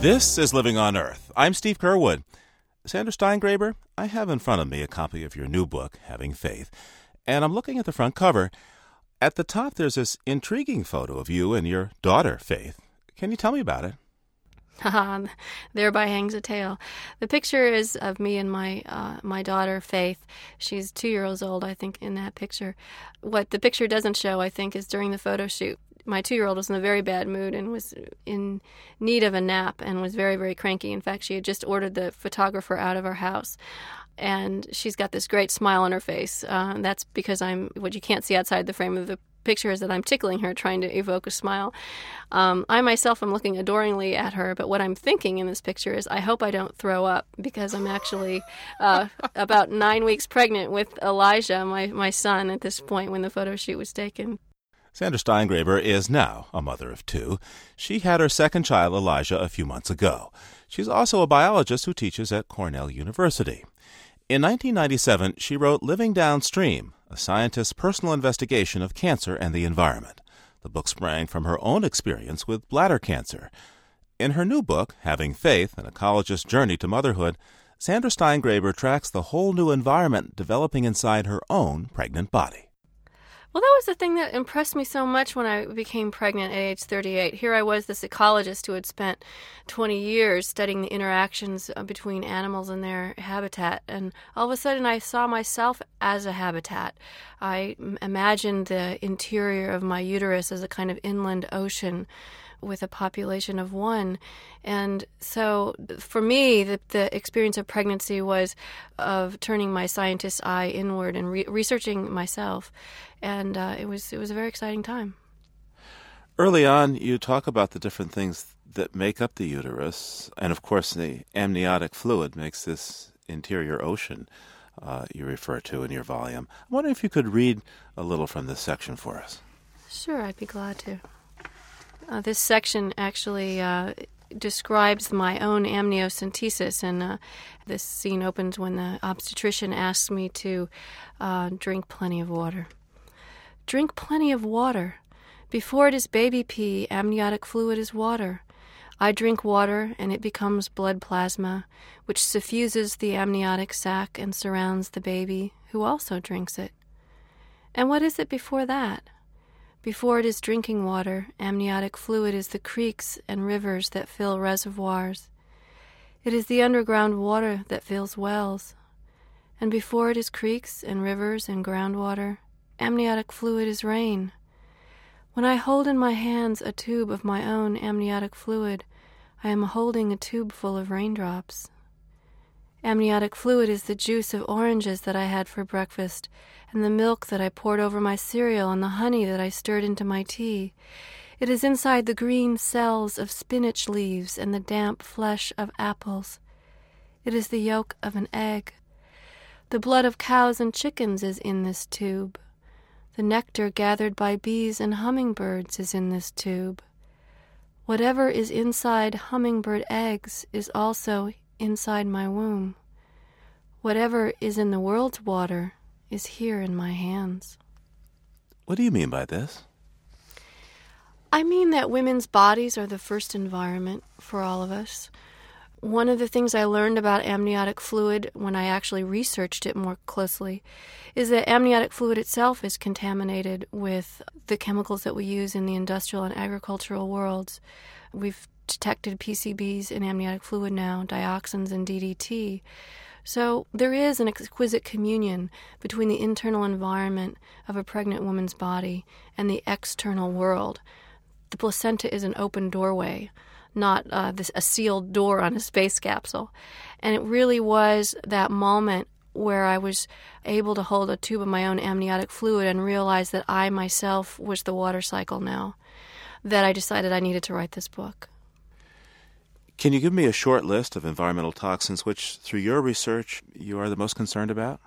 This is Living on Earth. I'm Steve Curwood. Sandra Steingraber, I have in front of me a copy of your new book, Having Faith, and I'm looking at the front cover. At the top, there's this intriguing photo of you and your daughter, Faith. Can you tell me about it? Thereby hangs a tale. The picture is of me and my daughter, Faith. She's 2 years old, I think, in that picture. What the picture doesn't show, I think, is during the photo shoot. My 2-year-old was in a very bad mood and was in need of a nap and was very, very cranky. In fact, she had just ordered the photographer out of our house. And she's got this great smile on her face. That's because what you can't see outside the frame of the picture is that I'm tickling her, trying to evoke a smile. I myself am looking adoringly at her, but what I'm thinking in this picture is I hope I don't throw up, because I'm actually about 9 weeks pregnant with Elijah, my son, at this point when the photo shoot was taken. Sandra Steingraber is now a mother of 2. She had her second child, Elijah, a few months ago. She's also a biologist who teaches at Cornell University. In 1997, she wrote Living Downstream, a scientist's personal investigation of cancer and the environment. The book sprang from her own experience with bladder cancer. In her new book, Having Faith, an ecologist's journey to motherhood, Sandra Steingraber tracks the whole new environment developing inside her own pregnant body. Well, that was the thing that impressed me so much when I became pregnant at age 38. Here I was, this ecologist who had spent 20 years studying the interactions between animals and their habitat, and all of a sudden I saw myself as a habitat. I imagined the interior of my uterus as a kind of inland ocean with a population of 1. And so for me, the experience of pregnancy was of turning my scientist's eye inward and researching myself. And it was a very exciting time. Early on, you talk about the different things that make up the uterus. And of course, the amniotic fluid makes this interior ocean you refer to in your volume. I wonder if you could read a little from this section for us. Sure, I'd be glad to. This section actually describes my own amniocentesis, and this scene opens when the obstetrician asks me to drink plenty of water. Drink plenty of water. Before it is baby pee, amniotic fluid is water. I drink water, and it becomes blood plasma, which suffuses the amniotic sac and surrounds the baby, who also drinks it. And what is it before that? Before it is drinking water, amniotic fluid is the creeks and rivers that fill reservoirs. It is the underground water that fills wells. And before it is creeks and rivers and groundwater, amniotic fluid is rain. When I hold in my hands a tube of my own amniotic fluid, I am holding a tube full of raindrops. Amniotic fluid is the juice of oranges that I had for breakfast, and the milk that I poured over my cereal, and the honey that I stirred into my tea. It is inside the green cells of spinach leaves and the damp flesh of apples. It is the yolk of an egg. The blood of cows and chickens is in this tube. The nectar gathered by bees and hummingbirds is in this tube. Whatever is inside hummingbird eggs is also inside my womb. Whatever is in the world's water is here in my hands. What do you mean by this? I mean that women's bodies are the first environment for all of us. One of the things I learned about amniotic fluid when I actually researched it more closely is that amniotic fluid itself is contaminated with the chemicals that we use in the industrial and agricultural worlds. We've detected PCBs in amniotic fluid now, dioxins and DDT. So there is an exquisite communion between the internal environment of a pregnant woman's body and the external world. The placenta is an open doorway, not a sealed door on a space capsule. And it really was that moment where I was able to hold a tube of my own amniotic fluid and realize that I myself was the water cycle now, that I decided I needed to write this book. Can you give me a short list of environmental toxins which, through your research, you are the most concerned about?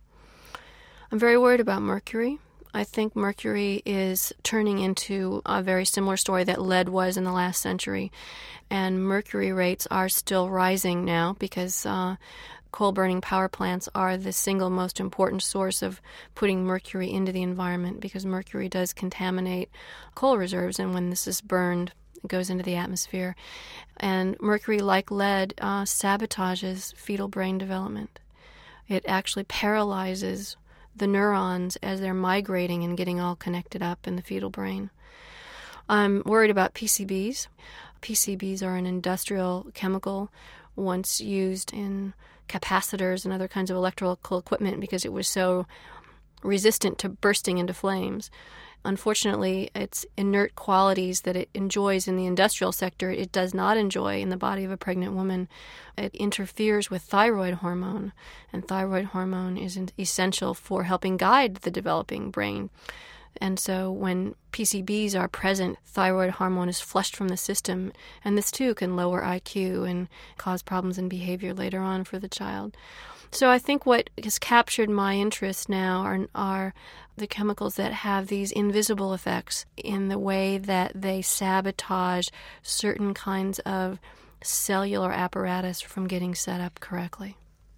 I'm very worried about mercury. I think mercury is turning into a very similar story that lead was in the last century. And mercury rates are still rising now because coal-burning power plants are the single most important source of putting mercury into the environment, because mercury does contaminate coal reserves, and when this is burned, goes into the atmosphere. And mercury, like lead, sabotages fetal brain development. It actually paralyzes the neurons as they're migrating and getting all connected up in the fetal brain. I'm worried about PCBs. PCBs are an industrial chemical once used in capacitors and other kinds of electrical equipment because it was so resistant to bursting into flames. Unfortunately, its inert qualities that it enjoys in the industrial sector, it does not enjoy in the body of a pregnant woman. It interferes with thyroid hormone, and thyroid hormone is essential for helping guide the developing brain. And so when PCBs are present, thyroid hormone is flushed from the system, and this too can lower IQ and cause problems in behavior later on for the child. So I think what has captured my interest now are the chemicals that have these invisible effects in the way that they sabotage certain kinds of cellular apparatus from getting set up correctly.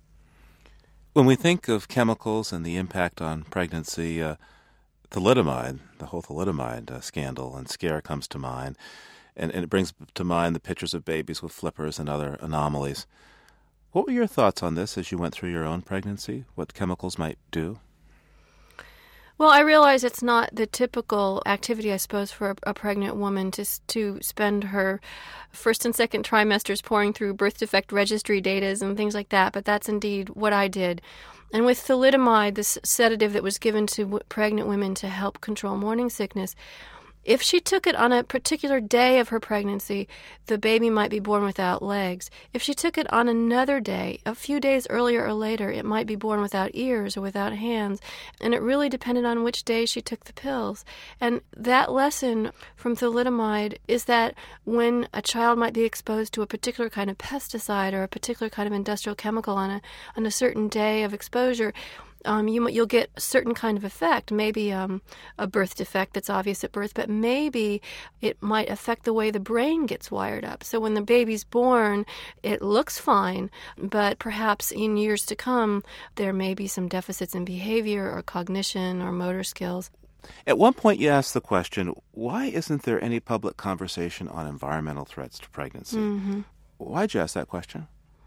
When we think of chemicals and the impact on pregnancy, thalidomide, the whole thalidomide scandal and scare comes to mind, and it brings to mind the pictures of babies with flippers and other anomalies. What were your thoughts on this as you went through your own pregnancy, what chemicals might do? Well, I realize it's not the typical activity, I suppose, for a pregnant woman to spend her first and second trimesters pouring through birth defect registry data and things like that, but that's indeed what I did. And with thalidomide, this sedative that was given to pregnant women to help control morning sickness, if she took it on a particular day of her pregnancy, the baby might be born without legs. If she took it on another day, a few days earlier or later, it might be born without ears or without hands. And it really depended on which day she took the pills. And that lesson from thalidomide is that when a child might be exposed to a particular kind of pesticide or a particular kind of industrial chemical on a certain day of exposure, you'll get a certain kind of effect, maybe a birth defect that's obvious at birth, but maybe it might affect the way the brain gets wired up. So when the baby's born, it looks fine, but perhaps in years to come, there may be some deficits in behavior or cognition or motor skills. At one point you asked the question, why isn't there any public conversation on environmental threats to pregnancy? Mm-hmm. Why'd you ask that question?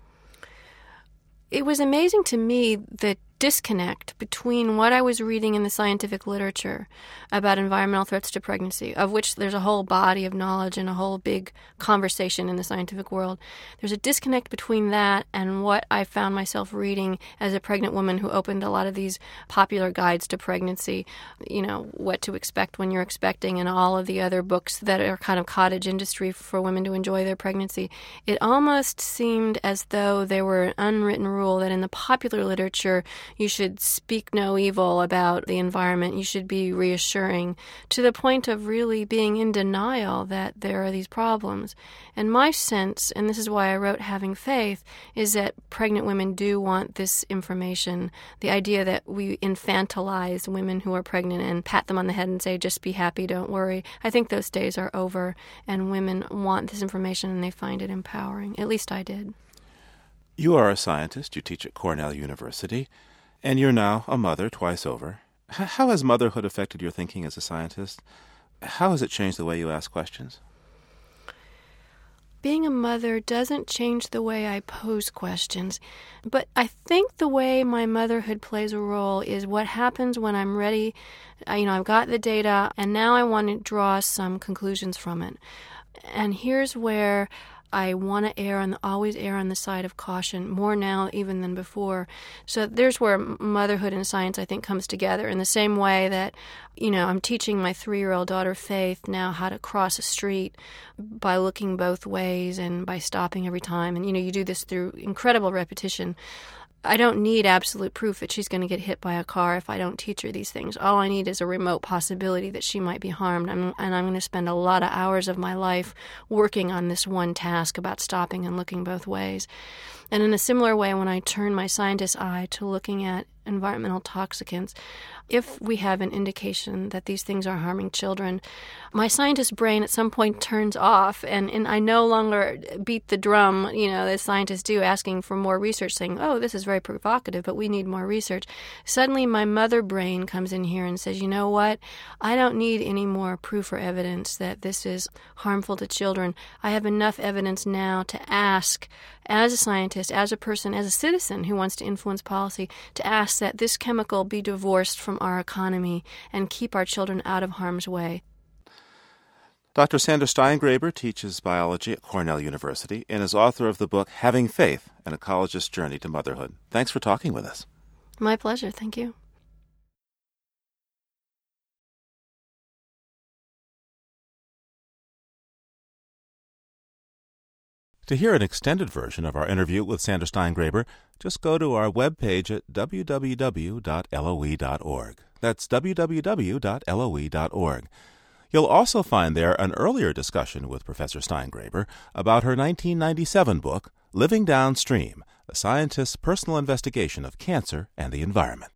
It was amazing to me the disconnect between what I was reading in the scientific literature about environmental threats to pregnancy, of which there's a whole body of knowledge and a whole big conversation in the scientific world. There's a disconnect between that and what I found myself reading as a pregnant woman who opened a lot of these popular guides to pregnancy, what to expect when you're expecting, and all of the other books that are kind of cottage industry for women to enjoy their pregnancy. It almost seemed as though there were an unwritten rule that in the popular literature, you should speak no evil about the environment. You should be reassuring, to the point of really being in denial that there are these problems. And my sense, and this is why I wrote Having Faith, is that pregnant women do want this information. The idea that we infantilize women who are pregnant and pat them on the head and say, just be happy, don't worry. I think those days are over, and women want this information and they find it empowering. At least I did. You are a scientist. You teach at Cornell University. And you're now a mother twice over. How has motherhood affected your thinking as a scientist? How has it changed the way you ask questions? Being a mother doesn't change the way I pose questions, but I think the way my motherhood plays a role is what happens when I'm ready. I've got the data, and now I want to draw some conclusions from it. And here's where I want to always err on the side of caution, more now even than before. So there's where motherhood and science, I think, comes together in the same way that, I'm teaching my 3-year-old daughter, Faith, now how to cross a street by looking both ways and by stopping every time. And, you do this through incredible repetition. I don't need absolute proof that she's going to get hit by a car if I don't teach her these things. All I need is a remote possibility that she might be harmed. And I'm going to spend a lot of hours of my life working on this one task about stopping and looking both ways. And in a similar way, when I turn my scientist's eye to looking at environmental toxicants, if we have an indication that these things are harming children, my scientist brain at some point turns off, and I no longer beat the drum, as scientists do, asking for more research, saying, oh, this is very provocative, but we need more research. Suddenly my mother brain comes in here and says, you know what? I don't need any more proof or evidence that this is harmful to children. I have enough evidence now to ask, as a scientist, as a person, as a citizen who wants to influence policy, to ask that this chemical be divorced from our economy and keep our children out of harm's way. Dr. Sandra Steingraber teaches biology at Cornell University and is author of the book Having Faith, An Ecologist's Journey to Motherhood. Thanks for talking with us. My pleasure. Thank you. To hear an extended version of our interview with Sandra Steingraber, just go to our webpage at www.loe.org. That's www.loe.org. You'll also find there an earlier discussion with Professor Steingraber about her 1997 book, Living Downstream, a scientist's personal investigation of cancer and the environment.